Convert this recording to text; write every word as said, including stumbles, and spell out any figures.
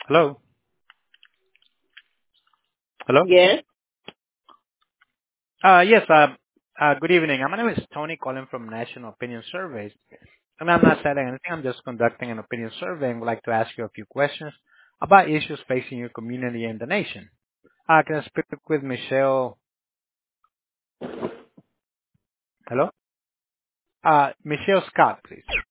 Hello. Hello. Yes. Uh, yes. Uh, uh, good evening. Uh, My name is Tony, calling from National Opinion Surveys, and I'm not selling anything. I'm just conducting an opinion survey, and would like to ask you a few questions about issues facing your community and the nation. Uh, can I speak with Michelle? Hello. Uh, Michelle Scott, please.